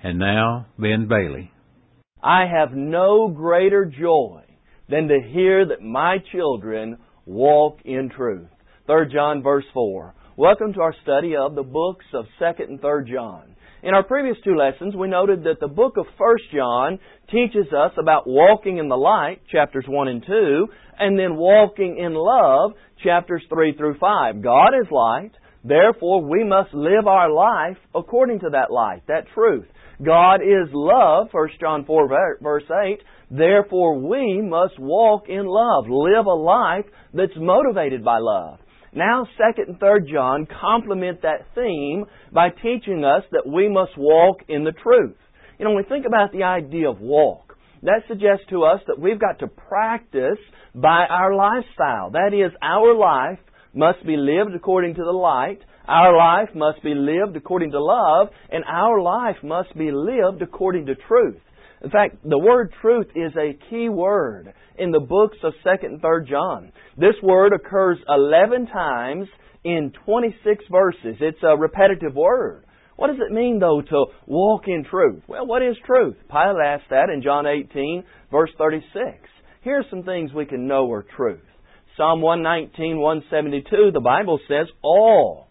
And now, Ben Bailey. I have no greater joy than to hear that my children walk in truth. 3 John verse 4. Welcome to our study of the books of 2nd and 3rd John. In our previous two lessons, we noted that the book of 1 John teaches us about walking in the light, chapters 1 and 2, and then walking in love, chapters 3 through 5. God is light, therefore we must live our life according to that light, that truth. God is love, 1 John 4 verse 8, therefore we must walk in love, live a life that's motivated by love. Now 2nd and 3rd John complement that theme by teaching us that we must walk in the truth. You know, when we think about the idea of walk, that suggests to us that we've got to practice by our lifestyle. That is, our life must be lived according to the light, our life must be lived according to love, and our life must be lived according to truth. In fact, the word truth is a key word in the books of 2nd and 3rd John. This word occurs 11 times in 26 verses. It's a repetitive word. What does it mean, though, to walk in truth? Well, what is truth? Pilate asked that in John 18, verse 36. Here are some things we can know are truth. Psalm 119, 172, the Bible says, all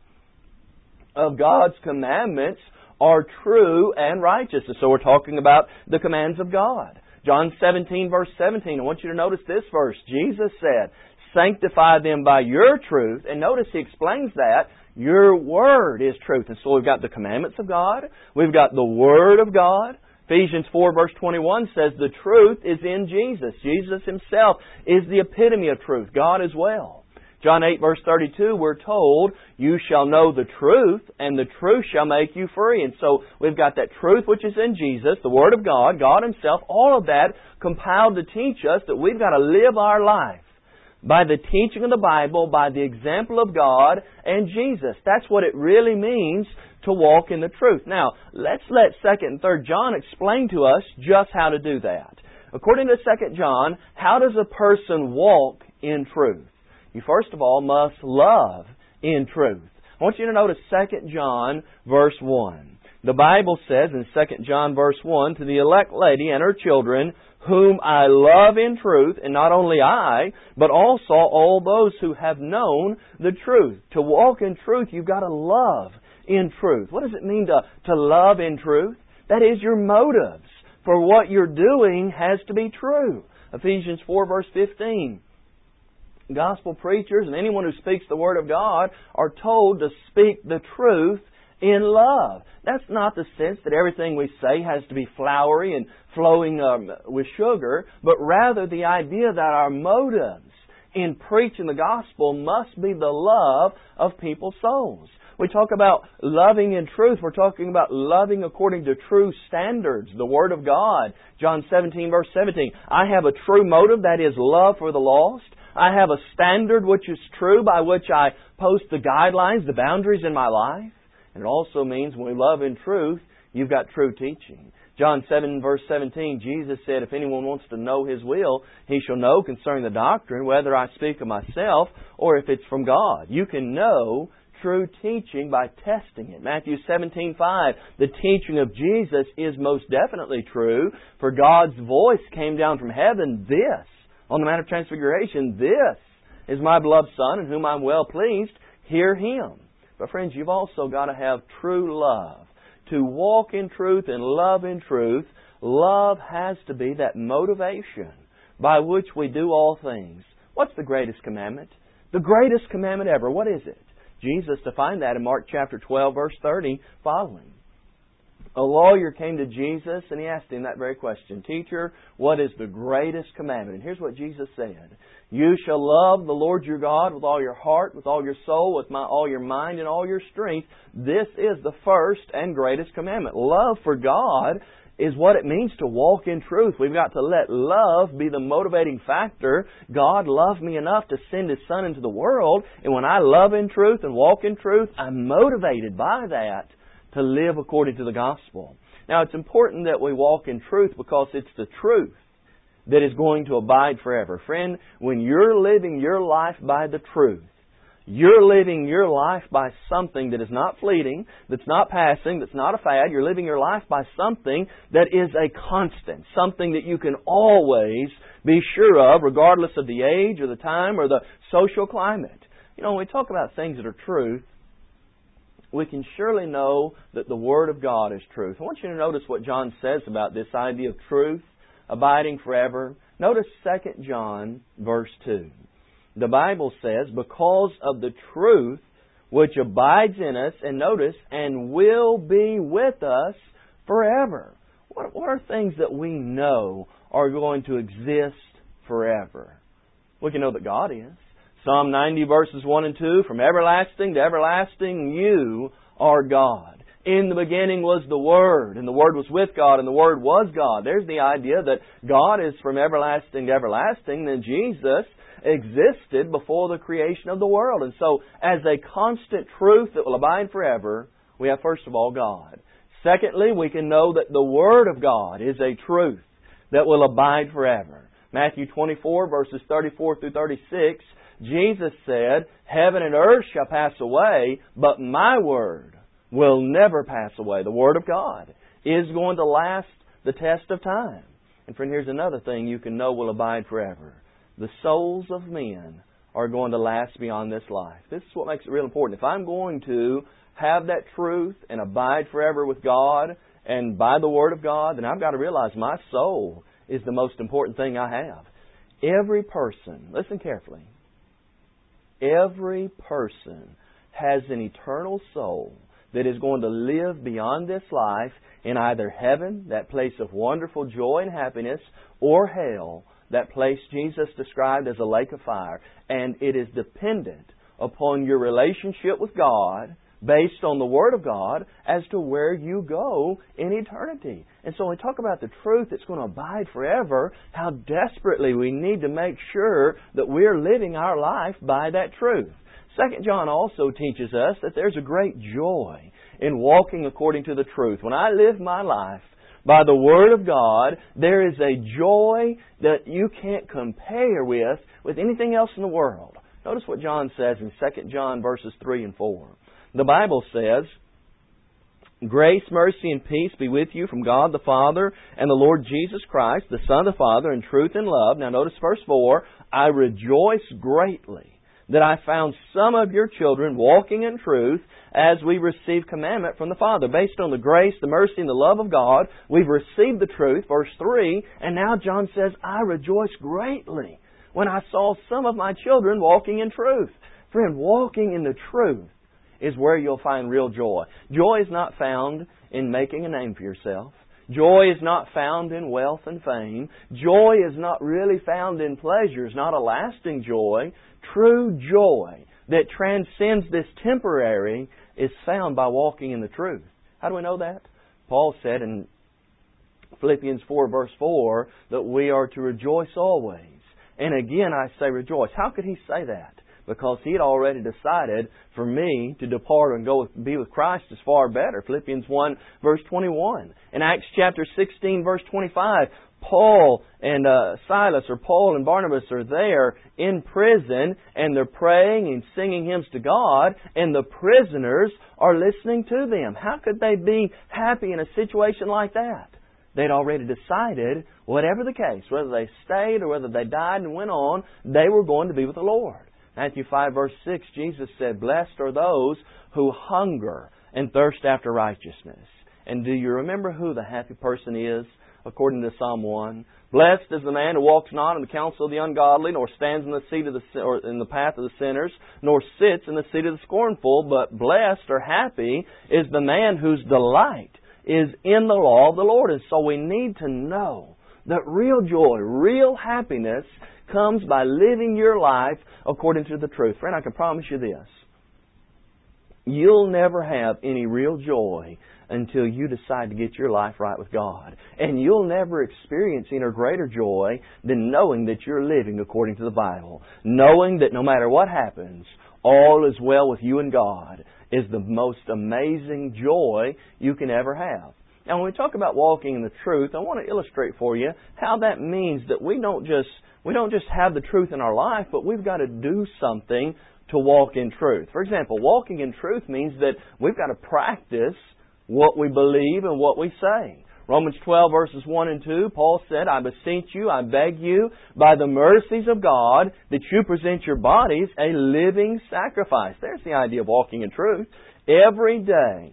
of God's commandments are true and righteous. So we're talking about the commands of God. John 17, verse 17. I want you to notice this verse. Jesus said, sanctify them by your truth. And notice He explains that. Your Word is truth. And so we've got the commandments of God. We've got the Word of God. Ephesians 4 verse 21 says the truth is in Jesus. Jesus Himself is the epitome of truth. God as well. John 8 verse 32, we're told, you shall know the truth, and the truth shall make you free. And so we've got that truth which is in Jesus, the Word of God, God Himself, all of that compiled to teach us that we've got to live our life by the teaching of the Bible, by the example of God and Jesus. That's what it really means to walk in the truth. Now, let's let 2nd and 3rd John explain to us just how to do that. According to 2nd John, how does a person walk in truth? You first of all must love in truth. I want you to notice 2 John verse 1. The Bible says in 2 John verse 1, to the elect lady and her children, whom I love in truth, and not only I, but also all those who have known the truth. To walk in truth, you've got to love in truth. What does it mean to love in truth? That is, your motives for what you're doing has to be true. Ephesians 4 verse 15. Gospel preachers and anyone who speaks the Word of God are told to speak the truth in love. That's not the sense that everything we say has to be flowery and flowing with sugar, but rather the idea that our motives in preaching the gospel must be the love of people's souls. We talk about loving in truth. We're talking about loving according to true standards, the Word of God. John 17 verse 17. I have a true motive, that is love for the lost. I have a standard which is true by which I post the guidelines, the boundaries in my life. And it also means when we love in truth, you've got true teaching. John 7 verse 17, Jesus said, if anyone wants to know His will, he shall know concerning the doctrine, whether I speak of myself or if it's from God. You can know true teaching by testing it. Matthew 17:5, the teaching of Jesus is most definitely true, for God's voice came down from heaven, this, on the Mount of Transfiguration, this is my beloved Son in whom I'm well pleased, hear Him. But friends, you've also got to have true love. To walk in truth and love in truth, love has to be that motivation by which we do all things. What's the greatest commandment? The greatest commandment ever. What is it? Jesus defined that in Mark chapter 12, verse 30, following. A lawyer came to Jesus and he asked Him that very question. Teacher, what is the greatest commandment? And here's what Jesus said. You shall love the Lord your God with all your heart, with all your soul, with all your mind, and all your strength. This is the first and greatest commandment. Love for God is what it means to walk in truth. We've got to let love be the motivating factor. God loved me enough to send His Son into the world, and when I love in truth and walk in truth, I'm motivated by that to live according to the gospel. Now, it's important that we walk in truth because it's the truth that is going to abide forever. Friend, when you're living your life by the truth, You're living your life by something that is not fleeting, that's not passing, that's not a fad. You're living your life by something that is a constant, something that you can always be sure of, regardless of the age or the time or the social climate. You know, when we talk about things that are truth, we can surely know that the Word of God is truth. I want you to notice what John says about this idea of truth, abiding forever. Notice 2 John verse 2. The Bible says, because of the truth which abides in us, and notice, and will be with us forever. What are things that we know are going to exist forever? We can know that God is. Psalm 90 verses 1 and 2, from everlasting to everlasting, you are God. In the beginning was the Word, and the Word was with God, and the Word was God. There's the idea that God is from everlasting to everlasting, and Jesus existed before the creation of the world. And so, as a constant truth that will abide forever, we have first of all God. Secondly, we can know that the Word of God is a truth that will abide forever. Matthew 24 verses 34 through 36, Jesus said, heaven and earth shall pass away, but my Word will never pass away. The Word of God is going to last the test of time. And friend, here's another thing you can know will abide forever. The souls of men are going to last beyond this life. This is what makes it real important. If I'm going to have that truth and abide forever with God and by the Word of God, then I've got to realize my soul is the most important thing I have. Every person, listen carefully, every person has an eternal soul that is going to live beyond this life in either heaven, that place of wonderful joy and happiness, or hell, that place Jesus described as a lake of fire. And it is dependent upon your relationship with God, based on the Word of God, as to where you go in eternity. And so when we talk about the truth that's going to abide forever, how desperately we need to make sure that we're living our life by that truth. 2 John also teaches us that there's a great joy in walking according to the truth. When I live my life by the Word of God, there is a joy that you can't compare with anything else in the world. Notice what John says in 2 John verses 3 and 4. The Bible says, grace, mercy, and peace be with you from God the Father and the Lord Jesus Christ, the Son of the Father, in truth and love. Now notice verse 4, I rejoice greatly that I found some of your children walking in truth as we receive commandment from the Father. Based on the grace, the mercy, and the love of God, we've received the truth, verse 3, and now John says, I rejoice greatly when I saw some of my children walking in truth. Friend, walking in the truth is where you'll find real joy. Joy is not found in making a name for yourself. Joy is not found in wealth and fame. Joy is not really found in pleasures, not a lasting joy. True joy that transcends this temporary is found by walking in the truth. How do we know that? Paul said in Philippians 4 verse 4 that we are to rejoice always. And again I say rejoice. How could he say that? Because he had already decided for me to depart and go be with Christ is far better. Philippians 1 verse 21. In Acts chapter 16 verse 25, Paul and Silas, or Paul and Barnabas, are there in prison, and they're praying and singing hymns to God, and the prisoners are listening to them. How could they be happy in a situation like that? They'd already decided, whatever the case, whether they stayed or whether they died and went on, they were going to be with the Lord. Matthew 5 verse 6, Jesus said, blessed are those who hunger and thirst after righteousness. And do you remember who the happy person is? According to Psalm 1, blessed is the man who walks not in the counsel of the ungodly, nor stands in the seat of or in the path of the sinners, nor sits in the seat of the scornful. But blessed or happy is the man whose delight is in the law of the Lord. And so we need to know that real joy, real happiness comes by living your life according to the truth. Friend, I can promise you this. You'll never have any real joy until you decide to get your life right with God. And you'll never experience any greater joy than knowing that you're living according to the Bible. Knowing that no matter what happens, all is well with you and God is the most amazing joy you can ever have. Now, when we talk about walking in the truth, I want to illustrate for you how that means that we don't just have the truth in our life, but we've got to do something to walk in truth. For example, walking in truth means that we've got to practice what we believe and what we say. Romans 12 verses 1 and 2, Paul said, I beseech you, I beg you, by the mercies of God, that you present your bodies a living sacrifice. There's the idea of walking in truth. Every day,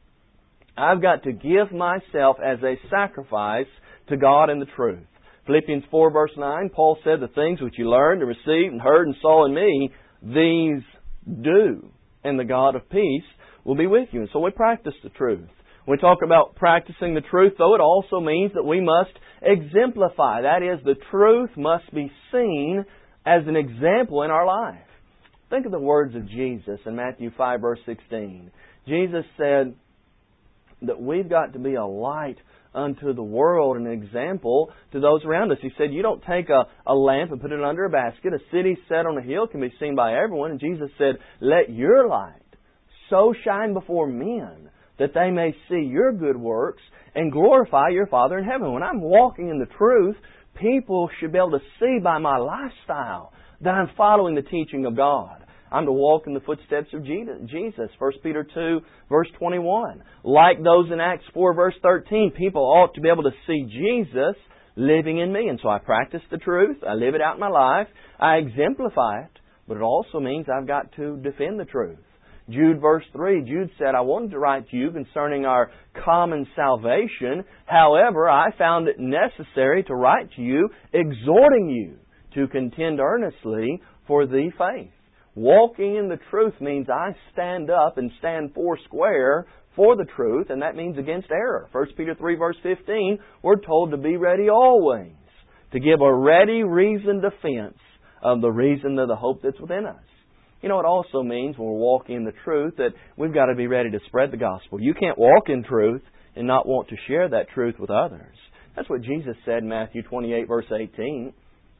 I've got to give myself as a sacrifice to God in the truth. Philippians 4 verse 9, Paul said, the things which you learned and received and heard and saw in me, these do, and the God of peace will be with you. And so we practice the truth. When we talk about practicing the truth, though, it also means that we must exemplify. That is, the truth must be seen as an example in our life. Think of the words of Jesus in Matthew 5 verse 16. Jesus said that we've got to be a light unto the world, an example to those around us. He said, you don't take a lamp and put it under a basket. A city set on a hill can be seen by everyone. And Jesus said, let your light so shine before men that they may see your good works and glorify your Father in heaven. When I'm walking in the truth, people should be able to see by my lifestyle that I'm following the teaching of God. I'm to walk in the footsteps of Jesus. 1 Peter 2, verse 21. Like those in Acts 4, verse 13, people ought to be able to see Jesus living in me. And so I practice the truth. I live it out in my life. I exemplify it. But it also means I've got to defend the truth. Jude verse 3, Jude said, I wanted to write to you concerning our common salvation. However, I found it necessary to write to you, exhorting you to contend earnestly for the faith. Walking in the truth means I stand up and stand foursquare for the truth, and that means against error. 1 Peter 3 verse 15, we're told to be ready always, to give a ready reasoned defense of the reason of the hope that's within us. You know, it also means when we're walking in the truth that we've got to be ready to spread the gospel. You can't walk in truth and not want to share that truth with others. That's what Jesus said in Matthew 28 verse 18.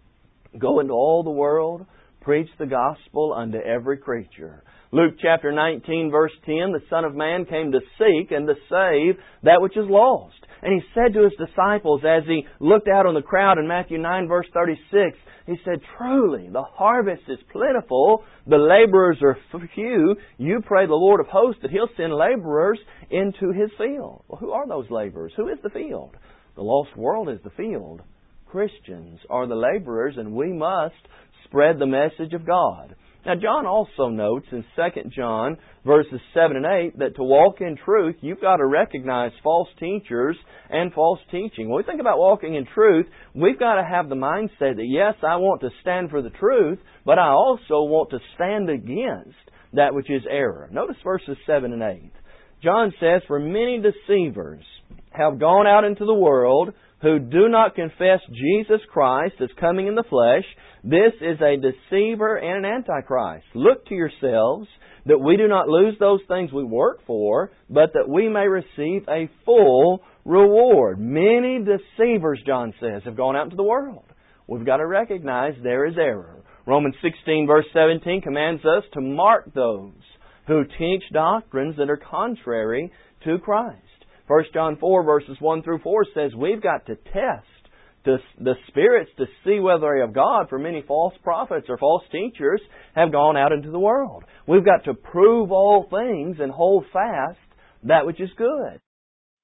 Go into all the world, preach the gospel unto every creature. Luke chapter 19 verse 10, the Son of Man came to seek and to save that which is lost. And He said to His disciples as He looked out on the crowd in Matthew 9 verse 36, He said, truly, the harvest is plentiful, the laborers are few. You pray the Lord of hosts that He'll send laborers into His field. Well, who are those laborers? Who is the field? The lost world is the field. Christians are the laborers, and we must spread the message of God. Now, John also notes in 2 John verses 7 and 8 that to walk in truth, you've got to recognize false teachers and false teaching. When we think about walking in truth, we've got to have the mindset that, yes, I want to stand for the truth, but I also want to stand against that which is error. Notice verses 7 and 8. John says, for many deceivers have gone out into the world who do not confess Jesus Christ as coming in the flesh. This is a deceiver and an antichrist. Look to yourselves that we do not lose those things we work for, but that we may receive a full reward. Many deceivers, John says, have gone out into the world. We've got to recognize there is error. Romans 16 verse 17 commands us to mark those who teach doctrines that are contrary to Christ. 1 John 4 verses 1 through 4 says we've got to test the spirits to see whether they are of God, for many false prophets or false teachers have gone out into the world. We've got to prove all things and hold fast that which is good.